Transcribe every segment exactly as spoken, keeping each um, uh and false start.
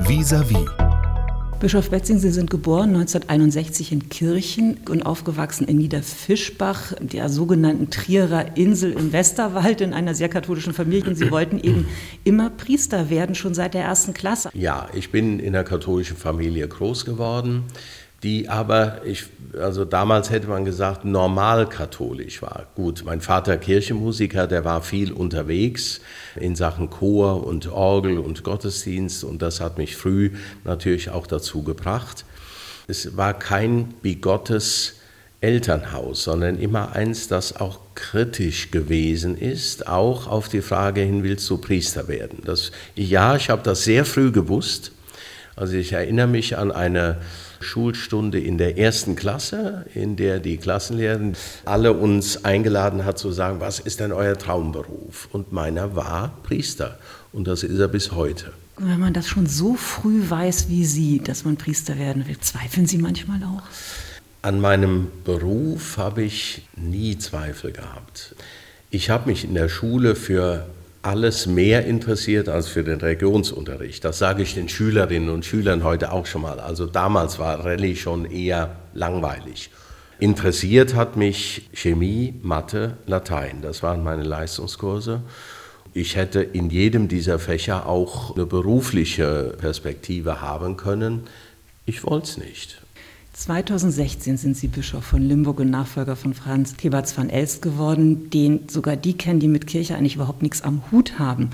Vis-à-vis. Bischof Betzing, Sie sind geboren neunzehnhunderteinundsechzig in Kirchen und aufgewachsen in Niederfischbach, der sogenannten Trierer Insel im Westerwald, in einer sehr katholischen Familie. Und Sie wollten eben immer Priester werden, schon seit der ersten Klasse. Ja, ich bin in einer katholischen Familie groß geworden, die aber, ich, also damals hätte man gesagt, normal katholisch war. Gut, mein Vater Kirchenmusiker, der war viel unterwegs in Sachen Chor und Orgel und Gottesdienst, und das hat mich früh natürlich auch dazu gebracht. Es war kein bigottes Elternhaus, sondern immer eins, das auch kritisch gewesen ist, auch auf die Frage hin, willst du Priester werden? Das, ja, ich habe das sehr früh gewusst. Also ich erinnere mich an eine Schulstunde in der ersten Klasse, in der die Klassenlehrerin alle uns eingeladen hat zu sagen, was ist denn euer Traumberuf? Und meiner war Priester, und das ist er bis heute. Wenn man das schon so früh weiß wie Sie, dass man Priester werden will, zweifeln Sie manchmal auch? An meinem Beruf habe ich nie Zweifel gehabt. Ich habe mich in der Schule für alles mehr interessiert als für den Religionsunterricht. Das sage ich den Schülerinnen und Schülern heute auch schon mal. Also damals war Rallye schon eher langweilig. Interessiert hat mich Chemie, Mathe, Latein. Das waren meine Leistungskurse. Ich hätte in jedem dieser Fächer auch eine berufliche Perspektive haben können. Ich wollte es nicht. zweitausendsechzehn sind Sie Bischof von Limburg und Nachfolger von Franz Theberts van Elst geworden, den sogar die kennen, die mit Kirche eigentlich überhaupt nichts am Hut haben.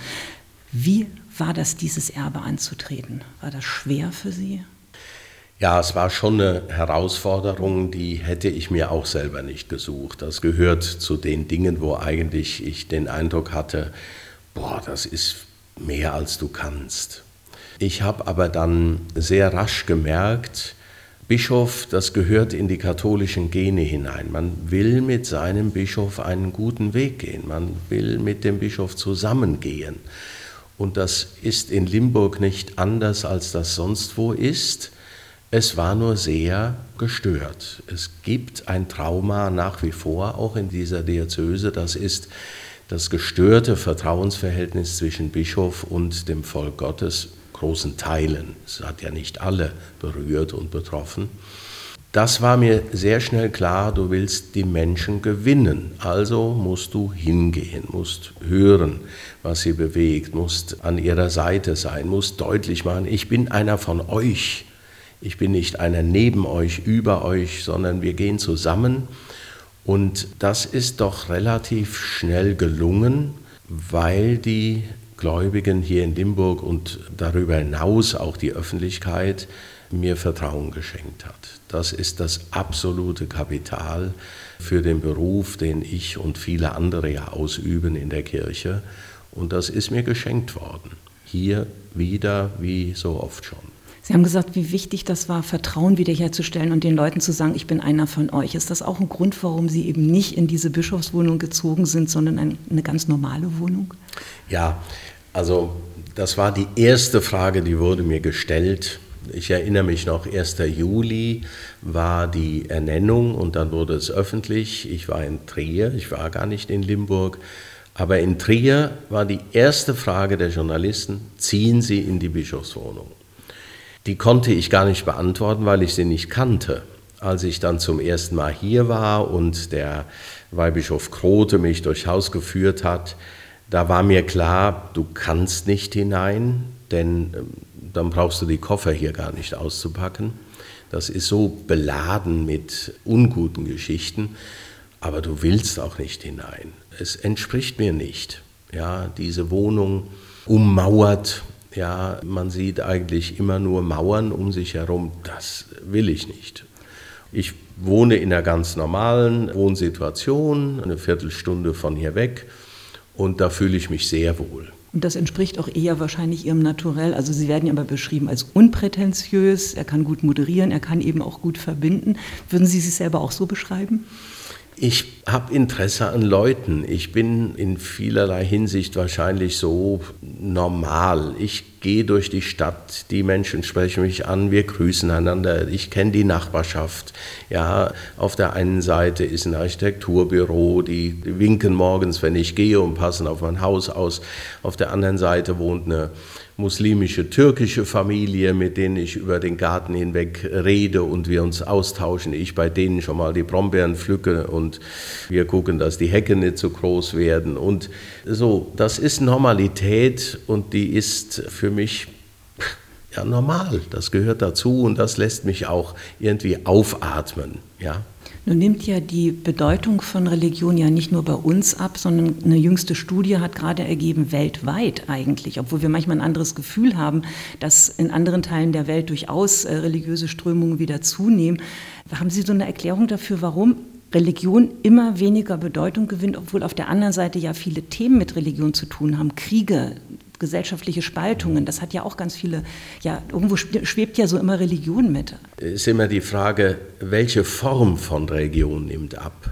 Wie war das, dieses Erbe anzutreten? War das schwer für Sie? Ja, es war schon eine Herausforderung, die hätte ich mir auch selber nicht gesucht. Das gehört zu den Dingen, wo eigentlich ich den Eindruck hatte, boah, das ist mehr als du kannst. Ich habe aber dann sehr rasch gemerkt, Bischof, das gehört in die katholischen Gene hinein. Man will mit seinem Bischof einen guten Weg gehen. Man will mit dem Bischof zusammengehen. Und das ist in Limburg nicht anders, als das sonst wo ist. Es war nur sehr gestört. Es gibt ein Trauma nach wie vor, auch in dieser Diözese. Das ist das gestörte Vertrauensverhältnis zwischen Bischof und dem Volk Gottes. Großen Teilen. Es hat ja nicht alle berührt und betroffen. Das war mir sehr schnell klar, du willst die Menschen gewinnen. Also musst du hingehen, musst hören, was sie bewegt, musst an ihrer Seite sein, musst deutlich machen, ich bin einer von euch. Ich bin nicht einer neben euch, über euch, sondern wir gehen zusammen. Und das ist doch relativ schnell gelungen, weil die Gläubigen hier in Limburg und darüber hinaus auch die Öffentlichkeit mir Vertrauen geschenkt hat. Das ist das absolute Kapital für den Beruf, den ich und viele andere ja ausüben in der Kirche. Und das ist mir geschenkt worden. Hier wieder wie so oft schon. Sie haben gesagt, wie wichtig das war, Vertrauen wiederherzustellen und den Leuten zu sagen, ich bin einer von euch. Ist das auch ein Grund, warum Sie eben nicht in diese Bischofswohnung gezogen sind, sondern eine ganz normale Wohnung? Ja, also das war die erste Frage, die wurde mir gestellt. Ich erinnere mich noch, erster Juli war die Ernennung und dann wurde es öffentlich. Ich war in Trier, ich war gar nicht in Limburg. Aber in Trier war die erste Frage der Journalisten, ziehen Sie in die Bischofswohnung? Die konnte ich gar nicht beantworten, weil ich sie nicht kannte. Als ich dann zum ersten Mal hier war und der Weihbischof Grote mich durchs Haus geführt hat, da war mir klar, du kannst nicht hinein, denn dann brauchst du die Koffer hier gar nicht auszupacken. Das ist so beladen mit unguten Geschichten, aber du willst auch nicht hinein. Es entspricht mir nicht. Ja, diese Wohnung ummauert. Ja, man sieht eigentlich immer nur Mauern um sich herum. Das will ich nicht. Ich wohne in einer ganz normalen Wohnsituation, eine Viertelstunde von hier weg, und da fühle ich mich sehr wohl. Und das entspricht auch eher wahrscheinlich Ihrem Naturell. Also Sie werden ja aber beschrieben als unprätentiös, er kann gut moderieren, er kann eben auch gut verbinden. Würden Sie sich selber auch so beschreiben? Ich habe Interesse an Leuten. Ich bin in vielerlei Hinsicht wahrscheinlich so normal. Ich gehe durch die Stadt, die Menschen sprechen mich an, wir grüßen einander. Ich kenne die Nachbarschaft. Ja, auf der einen Seite ist ein Architekturbüro, die winken morgens, wenn ich gehe, und passen auf mein Haus aus. Auf der anderen Seite wohnt eine muslimische, türkische Familie, mit denen ich über den Garten hinweg rede und wir uns austauschen. Ich bei denen schon mal die Brombeeren pflücke und wir gucken, dass die Hecke nicht so groß werden. Und so, das ist Normalität und die ist für mich ja normal. Das gehört dazu und das lässt mich auch irgendwie aufatmen, ja. Nun nimmt ja die Bedeutung von Religion ja nicht nur bei uns ab, sondern eine jüngste Studie hat gerade ergeben, weltweit eigentlich, obwohl wir manchmal ein anderes Gefühl haben, dass in anderen Teilen der Welt durchaus äh, religiöse Strömungen wieder zunehmen. Haben Sie so eine Erklärung dafür, warum Religion immer weniger Bedeutung gewinnt, obwohl auf der anderen Seite ja viele Themen mit Religion zu tun haben, Kriege, gesellschaftliche Spaltungen, das hat ja auch ganz viele, ja, irgendwo schwebt ja so immer Religion mit. Es ist immer die Frage, welche Form von Religion nimmt ab?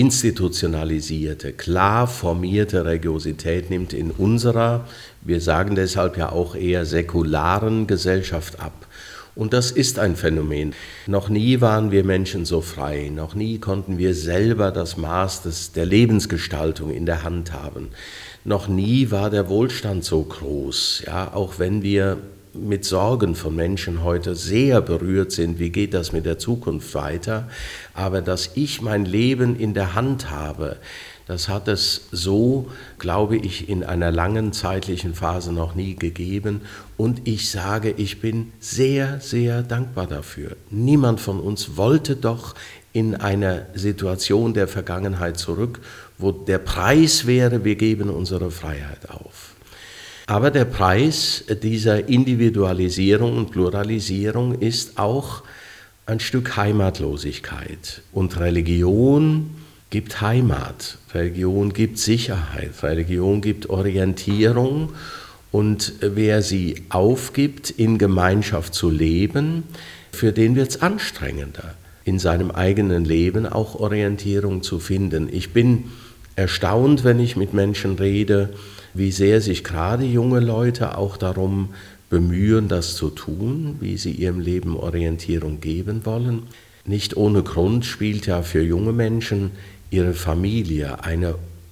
Institutionalisierte, klar formierte Religiosität nimmt in unserer, wir sagen deshalb ja auch eher säkularen Gesellschaft ab. Und das ist ein Phänomen. Noch nie waren wir Menschen so frei, noch nie konnten wir selber das Maß des, der Lebensgestaltung in der Hand haben. Noch nie war der Wohlstand so groß, ja, auch wenn wir mit Sorgen von Menschen heute sehr berührt sind, wie geht das mit der Zukunft weiter, aber dass ich mein Leben in der Hand habe, das hat es so, glaube ich, in einer langen zeitlichen Phase noch nie gegeben und ich sage, ich bin sehr, sehr dankbar dafür. Niemand von uns wollte doch in eine Situation der Vergangenheit zurück, wo der Preis wäre, wir geben unsere Freiheit auf. Aber der Preis dieser Individualisierung und Pluralisierung ist auch ein Stück Heimatlosigkeit. Und Religion gibt Heimat, Religion gibt Sicherheit, Religion gibt Orientierung. Und wer sie aufgibt, in Gemeinschaft zu leben, für den wird es anstrengender, in seinem eigenen Leben auch Orientierung zu finden. Ich bin erstaunt, wenn ich mit Menschen rede, wie sehr sich gerade junge Leute auch darum bemühen, das zu tun, wie sie ihrem Leben Orientierung geben wollen. Nicht ohne Grund spielt ja für junge Menschen ihre Familie eine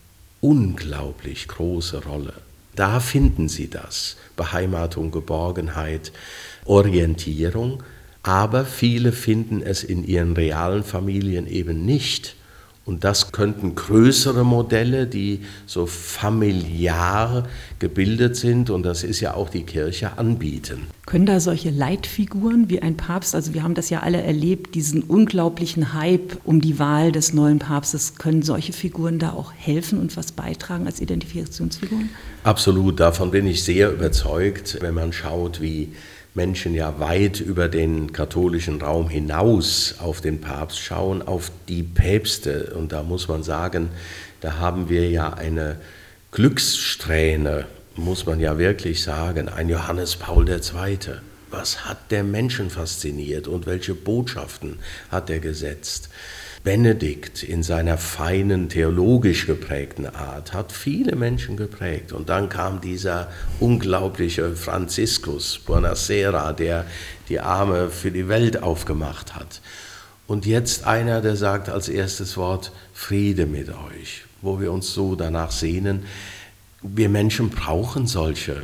unglaublich große Rolle. Da finden sie das, Beheimatung, Geborgenheit, Orientierung, aber viele finden es in ihren realen Familien eben nicht. Und das könnten größere Modelle, die so familiar gebildet sind, und das ist ja auch die Kirche, anbieten. Können da solche Leitfiguren wie ein Papst, also wir haben das ja alle erlebt, diesen unglaublichen Hype um die Wahl des neuen Papstes, können solche Figuren da auch helfen und was beitragen als Identifikationsfiguren? Absolut, davon bin ich sehr überzeugt, wenn man schaut, wie Menschen ja weit über den katholischen Raum hinaus auf den Papst schauen, auf die Päpste. Und da muss man sagen, da haben wir ja eine Glückssträhne, muss man ja wirklich sagen, ein Johannes Paul der Zweite. Was hat der Menschen fasziniert und welche Botschaften hat er gesetzt? Benedikt in seiner feinen, theologisch geprägten Art hat viele Menschen geprägt. Und dann kam dieser unglaubliche Franziskus Buonasera, der die Arme für die Welt aufgemacht hat. Und jetzt einer, der sagt als erstes Wort Friede mit euch, wo wir uns so danach sehnen. Wir Menschen brauchen solche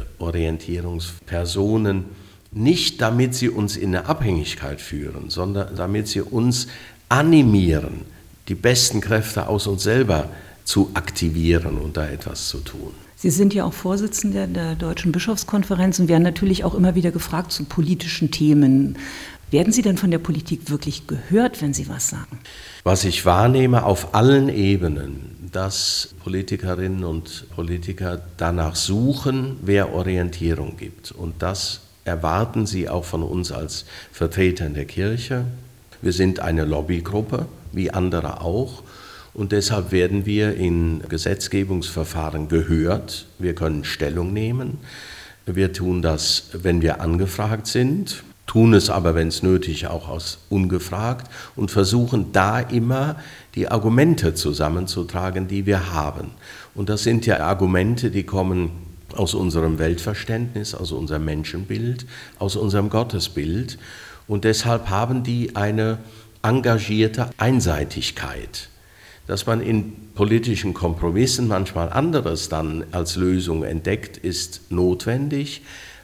Orientierungspersonen, nicht damit sie uns in eine Abhängigkeit führen, sondern damit sie uns animieren, die besten Kräfte aus uns selber zu aktivieren und da etwas zu tun. Sie sind ja auch Vorsitzender der Deutschen Bischofskonferenz und werden natürlich auch immer wieder gefragt zu politischen Themen. Werden Sie denn von der Politik wirklich gehört, wenn Sie was sagen? Was ich wahrnehme auf allen Ebenen, dass Politikerinnen und Politiker danach suchen, wer Orientierung gibt. Und das erwarten sie auch von uns als Vertretern der Kirche. Wir sind eine Lobbygruppe, wie andere auch, und deshalb werden wir in Gesetzgebungsverfahren gehört. Wir können Stellung nehmen. Wir tun das, wenn wir angefragt sind, tun es aber, wenn es nötig, auch aus ungefragt und versuchen da immer die Argumente zusammenzutragen, die wir haben. Und das sind ja Argumente, die kommen aus unserem Weltverständnis, aus unserem Menschenbild, aus unserem Gottesbild. Und deshalb haben die eine engagierte Einseitigkeit, dass man in politischen Kompromissen manchmal anderes dann als Lösung entdeckt, ist notwendig,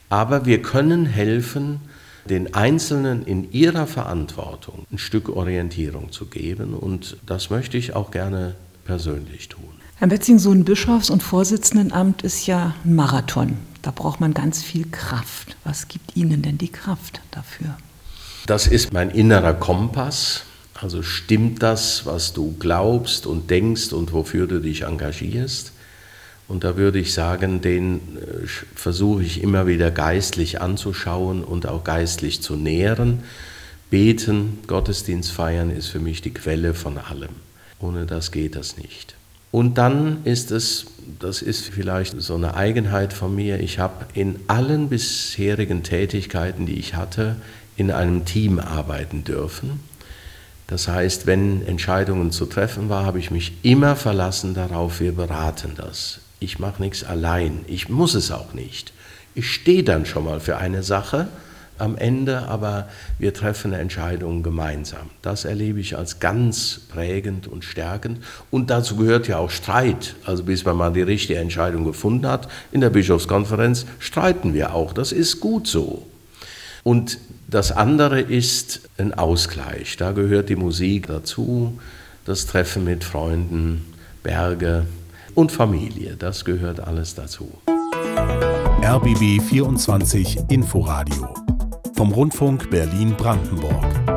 Aber wir können helfen, den Einzelnen in ihrer Verantwortung ein Stück Orientierung zu geben. Und das möchte ich auch gerne persönlich tun. Herr Betzing, so ein Bischofs- und Vorsitzendenamt ist ja ein Marathon. Da braucht man ganz viel Kraft. Was gibt Ihnen denn die Kraft dafür? Das ist mein innerer Kompass. Also stimmt das, was du glaubst und denkst und wofür du dich engagierst? Und da würde ich sagen, den versuche ich immer wieder geistlich anzuschauen und auch geistlich zu nähren. Beten, Gottesdienst feiern ist für mich die Quelle von allem. Ohne das geht das nicht. Und dann ist es, das ist vielleicht so eine Eigenheit von mir, ich habe in allen bisherigen Tätigkeiten, die ich hatte, in einem Team arbeiten dürfen. Das heißt, wenn Entscheidungen zu treffen waren, habe ich mich immer verlassen darauf, wir beraten das. Ich mache nichts allein, ich muss es auch nicht. Ich stehe dann schon mal für eine Sache am Ende, aber wir treffen Entscheidungen gemeinsam. Das erlebe ich als ganz prägend und stärkend. Und dazu gehört ja auch Streit. Also bis man mal die richtige Entscheidung gefunden hat, in der Bischofskonferenz streiten wir auch. Das ist gut so. Und das andere ist ein Ausgleich. Da gehört die Musik dazu, das Treffen mit Freunden, Berge und Familie. Das gehört alles dazu. R B B vierundzwanzig Inforadio vom Rundfunk Berlin-Brandenburg.